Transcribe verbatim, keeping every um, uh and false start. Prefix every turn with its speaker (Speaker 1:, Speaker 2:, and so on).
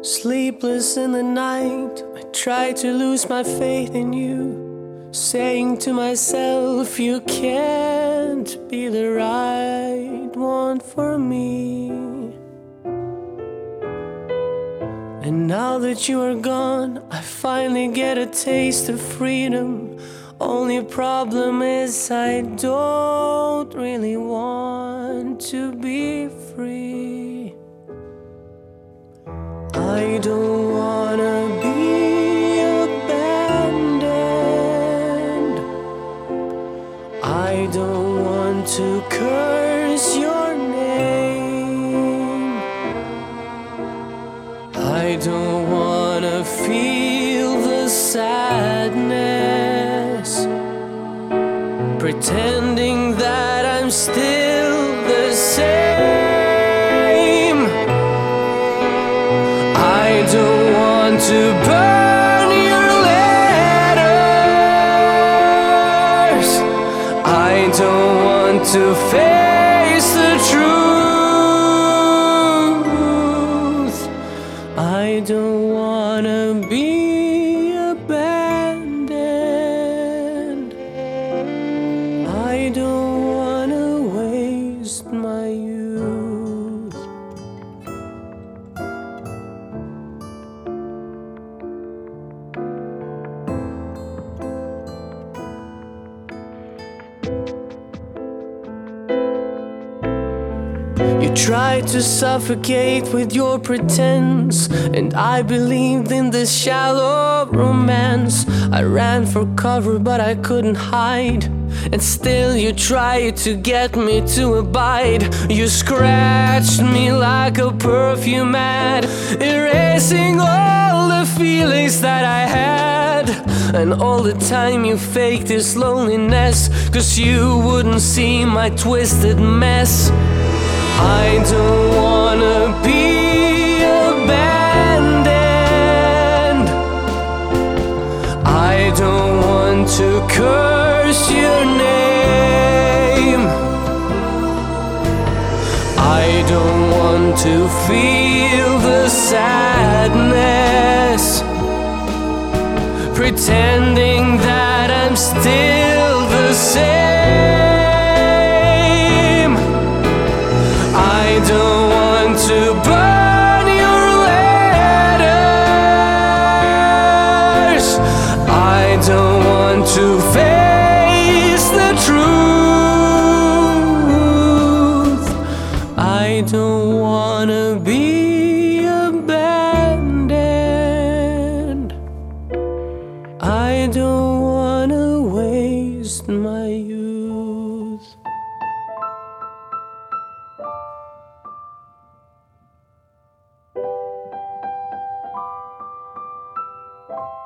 Speaker 1: Sleepless in the night, I try to lose my faith in you, saying to myself, you can't be the right one for me. And now that you are gone, I finally get a taste of freedom. Only problem is I don't really want to be free. I don't wanna be abandoned. I don't want to curse your name. I don't wanna feel the sadness, pretending that I'm still the same. I don't want to burn your letters. I don't want to face the truth. I don't wanna be abandoned. I don't wanna waste my youth. You tried to suffocate with your pretense, and I believed in this shallow romance. I ran for cover but I couldn't hide, and still you tried to get me to abide. You scratched me like a perfume ad, erasing all the feelings that I had. And all the time you faked this loneliness, 'cause you wouldn't see my twisted mess. I don't wanna be abandoned. I don't want to curse your name. I don't want to feel the sadness, pretending that I'm still the same. I don't want to burn your letters. I don't want to face the truth. I don't wanna be abandoned. I don't wanna waste my youth.
Speaker 2: You